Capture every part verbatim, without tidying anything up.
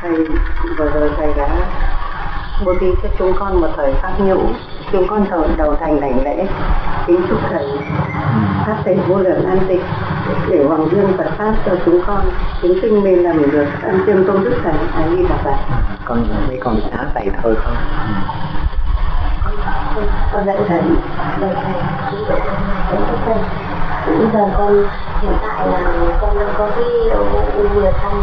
thầy vừa rồi thầy đã bố thí cho chúng con một thời pháp nhũ, chúng con thờ đầu thành đảnh lễ kính chúc thầy phát thể vô lượng an tịnh để hoàng dương Phật pháp cho chúng con chúng sinh mình làm được an chiêm tôn đức thầy A Di Đà Phật. Con mấy con xá thầy thôi không? Con dạy thầy, dạy thầy, thầy. Bây giờ con hiện tại là con đang có cái vừa trong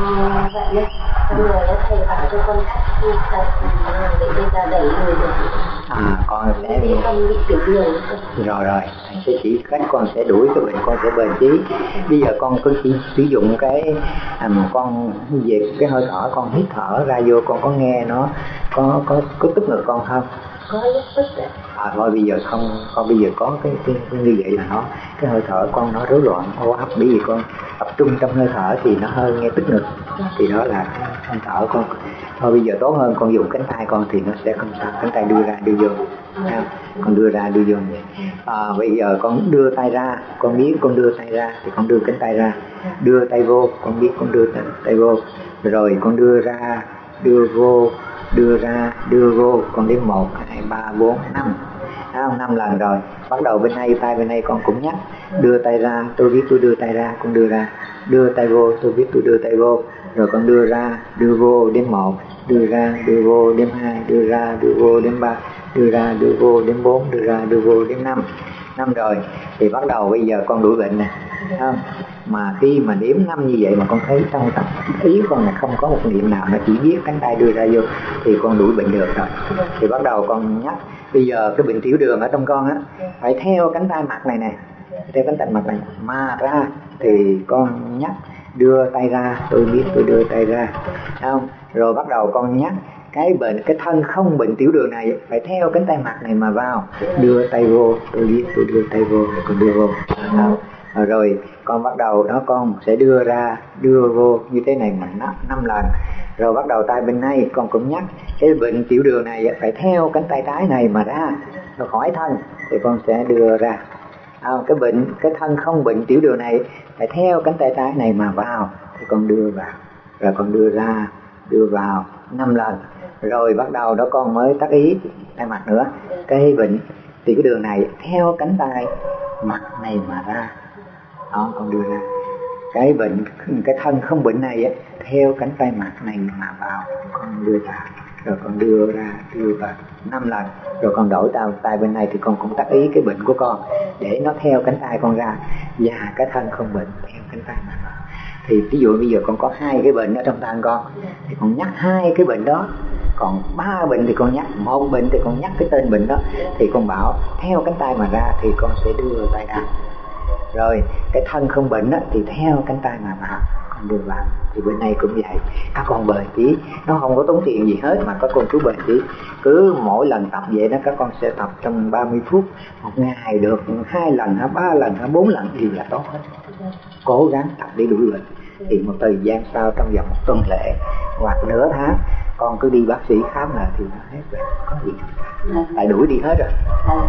vậy đấy, xong rồi thầy bảo cho con cách tập để bây giờ đẩy người được. À, con sẽ đi con bị tiểu đường. Rồi rồi, thầy sẽ chỉ cách con sẽ đuổi cái bệnh, con sẽ bền chí. Bây giờ con cứ chỉ sử dụng cái à, con về cái hơi thở, con hít thở ra vô, con có nghe nó có có có tức ngực con không? Có lúc tức đấy. À, thôi bây giờ không, con bây giờ có cái, cái, cái như vậy là nó cái hơi thở con nó rối loạn hô hấp, bởi vì con tập trung trong hơi thở thì nó hơi nghe tức ngực, thì đó là cái hơi thở con. Thôi bây giờ tốt hơn con dùng cánh tay con thì nó sẽ không sao, cánh tay đưa ra đưa vô, à, con đưa ra đưa vô vậy. À, bây giờ con đưa tay ra, con biết con đưa tay ra thì con đưa cánh tay ra, đưa tay vô, con biết con đưa tay, tay vô, rồi con đưa ra đưa vô, đưa ra đưa vô, con đếm một hai ba bốn năm, năm lần rồi. Bắt đầu bên này tay bên này con cũng nhắc, đưa tay ra, tôi biết tôi đưa tay ra, con đưa ra, đưa tay vô, tôi biết tôi đưa tay vô, rồi con đưa ra đưa vô đếm một, đưa ra đưa vô đếm hai, đưa ra đưa vô đếm ba, đưa ra đưa vô đếm bốn, đưa ra đưa vô đếm năm. Năm rồi thì bắt đầu bây giờ con đuổi bệnh nè, không? Mà khi mà đếm năm như vậy mà con thấy trong tập ý con là không có một niệm nào nó chỉ biết cánh tay đưa ra vô thì con đuổi bệnh được rồi. Thì bắt đầu con nhắc, bây giờ cái bệnh tiểu đường ở trong con á phải theo cánh tay mặt này nè, theo cánh tay mặt này mà ra thì con nhắc đưa tay ra, tôi biết tôi đưa tay ra, không? Rồi bắt đầu con nhắc cái bệnh cái thân không bệnh tiểu đường này phải theo cánh tay mặt này mà vào, đưa tay vô, tôi biết tôi đưa tay vô, con đưa vô, không? Rồi con bắt đầu đó con sẽ đưa ra đưa vô như thế này mà năm lần. Rồi bắt đầu tay bên này con cũng nhắc cái bệnh tiểu đường này phải theo cánh tay trái này mà ra, rồi khỏi thân thì con sẽ đưa ra. À, cái bệnh cái thân không bệnh tiểu đường này phải theo cánh tay trái này mà vào thì con đưa vào, rồi con đưa ra đưa vào năm lần. Rồi bắt đầu đó con mới tác ý tay mặt nữa, cái bệnh tiểu đường này theo cánh tay mặt này mà ra, đó con đưa ra. Cái bệnh cái thân không bệnh này á, theo cánh tay mặt này mà vào, con đưa ra, rồi con đưa ra đưa vào năm lần. Rồi con đổi tay tay bên này thì con cũng tác ý cái bệnh của con để nó theo cánh tay con ra, và cái thân không bệnh theo cánh tay mà vào. Thì ví dụ bây giờ con có hai cái bệnh ở trong thân con thì con nhắc hai cái bệnh đó, còn ba bệnh thì con nhắc một bệnh thì con nhắc cái tên bệnh đó, thì con bảo theo cánh tay mà ra thì con sẽ đưa tay ra. Rồi cái thân không bệnh á, thì theo cánh tay mà vào, con đưa vào. Thì bên này cũng vậy, các con bền chí, nó không có tốn tiền gì hết mà các con cứ bền chí. Cứ mỗi lần tập vậy đó, các con sẽ tập trong ba mươi phút, một ngày được hai lần, ba lần, bốn lần thì là tốt hết. Cố gắng tập để đuổi bệnh. Thì một thời gian sau, trong vòng một tuần lễ hoặc nửa tháng, con cứ đi bác sĩ khám lại thì nó hết bệnh, có gì tại đuổi đi hết rồi.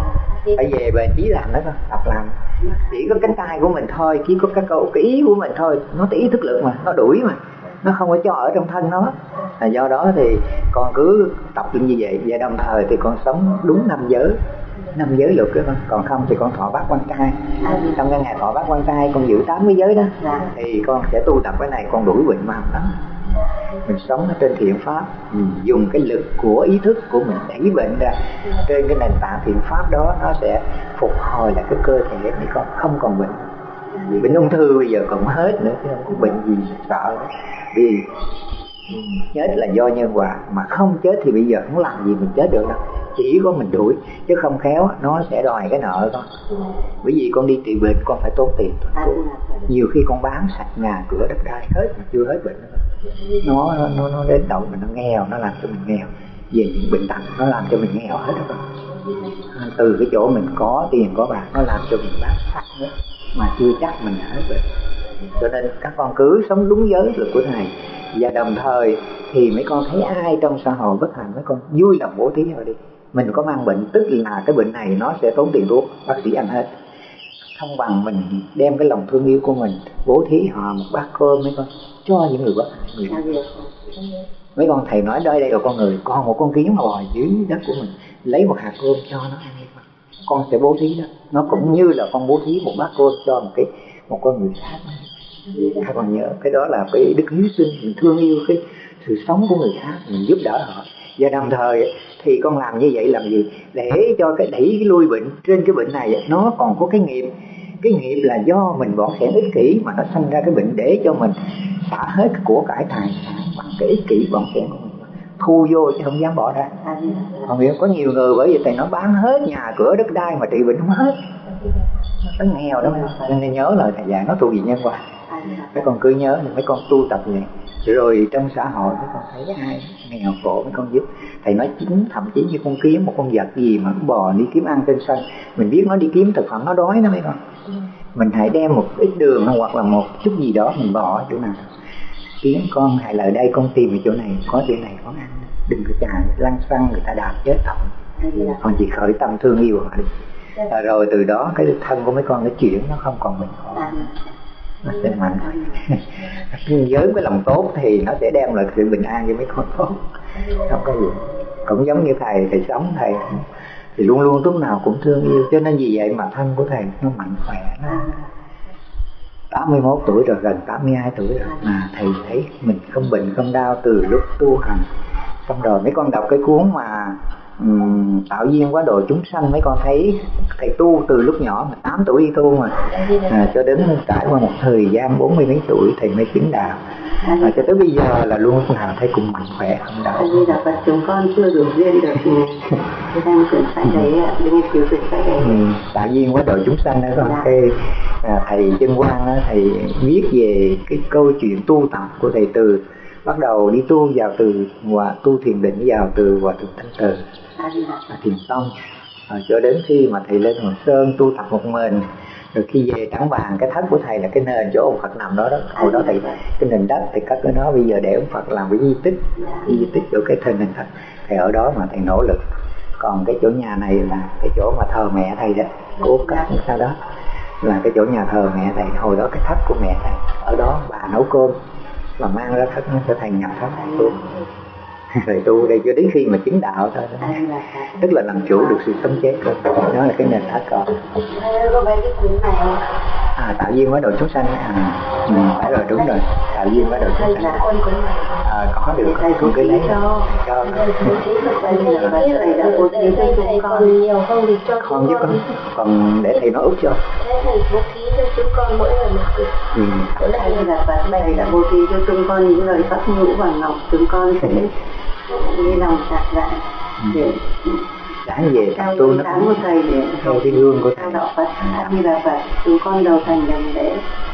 Phải về bền chí làm đó thôi, tập làm. Chỉ có cánh tay của mình thôi, chỉ có cái câu cái ý của mình thôi, nó cái ý thức lực mà, nó đuổi mà, nó không có cho ở trong thân nó. Là do đó thì con cứ tập như vậy, và đồng thời thì con sống đúng năm giới, năm giới luật đó con. Còn không thì con thọ bát quan trai. Trong cái ngày thọ bát quan trai con giữ tám cái giới đó, thì con sẽ tu tập cái này, con đuổi bệnh mà đó. Mình sống ở trên thiện pháp, mình dùng cái lực của ý thức của mình đẩy bệnh ra. Trên cái nền tảng thiện pháp đó, nó sẽ phục hồi lại cái cơ thể để con không còn bệnh. Vì bệnh ung thư bây giờ còn hết nữa, chứ không có bệnh gì sợ. Vì chết là do nhân quả, mà không chết thì bây giờ không làm gì mình chết được đâu. Chỉ có mình đuổi, chứ không khéo nó sẽ đòi cái nợ con. Bởi vì con đi trị bệnh con phải tốn tiền. Nhiều khi con bán sạch nhà cửa đất đai hết mà chưa hết bệnh nữa. Nó, nó, nó đến đầu mình nó nghèo, nó làm cho mình nghèo. Về những bệnh tật nó làm cho mình nghèo hết đó. Từ cái chỗ mình có tiền có bạc nó làm cho mình bán sạch nữa, mà chưa chắc mình hết bệnh. Cho nên các con cứ sống đúng giới luật của Thầy. Và đồng thời thì mấy con thấy ai trong xã hội bất hạnh, mấy con vui lòng bố thí rồi đi. Mình có mang bệnh tức là cái bệnh này nó sẽ tốn tiền thuốc, bác sĩ ăn hết. không bằng mình đem cái lòng thương yêu của mình bố thí họ một bát cơm mấy con, cho những người bất người đó. Mấy con thầy nói đây đây là con người, con một con kiến mà bò dưới đất của mình, lấy một hạt cơm cho nó ăn, con sẽ bố thí đó. Nó cũng như là con bố thí một bát cơm cho một cái một con người khác. Các con nhớ cái đó là cái đức hy sinh, mình thương yêu cái sự sống của người khác, mình giúp đỡ họ. Và đồng thời thì con làm như vậy làm gì? Để cho cái đẩy cái lui bệnh trên cái bệnh này nó còn có cái nghiệp. Cái nghiệp là do mình bỏ sẻn ích kỷ mà nó sinh ra cái bệnh, để cho mình xả hết cái của cải tài sản bằng cái ích kỷ bỏ sẻn của mình, thu vô chứ không dám bỏ ra. Còn hiểu có nhiều người bởi vì thầy nó bán hết nhà cửa đất đai mà trị bệnh không hết, nó nghèo đó. Nên nhớ lời thầy dạy nó thuộc về nhân quả. Mấy con cứ nhớ là mấy con tu tập vậy, rồi trong xã hội mấy con thấy ai nghèo khổ mấy con giúp. Thầy nói chính thậm chí như con kiếm một con vật gì mà nó bò đi kiếm ăn trên sân, mình biết nó đi kiếm thực phẩm, nó đói đó mấy con, mình hãy đem một ít đường hoặc là một chút gì đó mình bỏ ở chỗ nào, kiếm con hay là ở đây con tìm ở chỗ này có chỗ này con ăn, đừng có chạy lăn xăng người ta đạp chết tổng. Con chỉ khởi tâm thương yêu họ đi, à, rồi từ đó cái thân của mấy con nó chuyển, nó không còn bệnh khổ, nó sẽ mạnh. Với cái lòng tốt thì nó sẽ đem lại sự bình an cho mấy con tốt, không có gì. Cũng giống như thầy, thầy sống thầy thì luôn luôn lúc nào cũng thương yêu, cho nên vì vậy mà thân của thầy nó mạnh khỏe. Nó tám mươi mốt tuổi rồi, gần tám mươi hai tuổi rồi mà thầy thấy mình không bệnh không đau từ lúc tu hành. Xong rồi mấy con đọc cái cuốn mà um, Tạo Duyên Quá Độ Chúng Sanh, mấy con thấy thầy tu từ lúc nhỏ mà tám tuổi đi tu mà à, cho đến trải qua một thời gian bốn mươi mấy tuổi thầy mới chứng đạo. À, cho tới bây giờ là luôn lúc nào thấy cũng mạnh khỏe không đau. Bây giờ Phật chúng con chưa được duyên được thì đang quyển sách đấy, đi nghiên cứu quyển sách đấy. Ừ, Tạo Duyên Quá Độ Chúng Sanh đó con. Dạ. Cái à, thầy Chân Quang đó, thầy viết về cái câu chuyện tu tập của thầy từ bắt đầu đi tu vào từ hòa tu thiền định vào từ hòa thượng Thanh Từ à, thiền tông à, cho đến khi mà thầy lên Hoàng Sơn tu tập một mình. Rồi khi về Trảng Bàng, cái thất của thầy là cái nền chỗ ông Phật nằm đó đó. Hồi đó thầy cái nền đất thầy cất ở đó, bây giờ để ông Phật làm cái di tích, cái di tích chỗ cái thhình nền thất. Thầy ở đó mà thầy nỗ lực. Còn cái chỗ nhà này là cái chỗ mà thờ mẹ thầy đó, cố cất sau đó là cái chỗ nhà thờ mẹ thầy. Hồi đó cái thất của mẹ thầy ở đó, bà nấu cơm và mang ra thất nó cho thầy nhập thất tu. Rồi tu đây cho đến khi mà chứng đạo thôi đó. Tức là làm chủ được sự sống chết thôi. Đó là cái nền thất còn. À, Tạo Duyên Quá Độ Chúng Sanh. À, ừ, phải rồi, đúng rồi. Tạo Duyên Quá Độ Chúng Sanh. À, có được, con cứ lấy cho. Cho. Còn nhiều không thì cho con giúp con. Còn để thầy nói út cho. Thầy bố thí cho chúng con mỗi người một cực. Ừ. Chỗ này là Phật, thầy đã bố thí cho chúng con những lời Pháp ngữ và ngọc, chúng con sẽ đi lòng sạch dạ để đã về theo tu nó sáng của thầy để theo cái gương của thầy. đạo Phật, như là Phật chúng con đầu thành đảnh lễ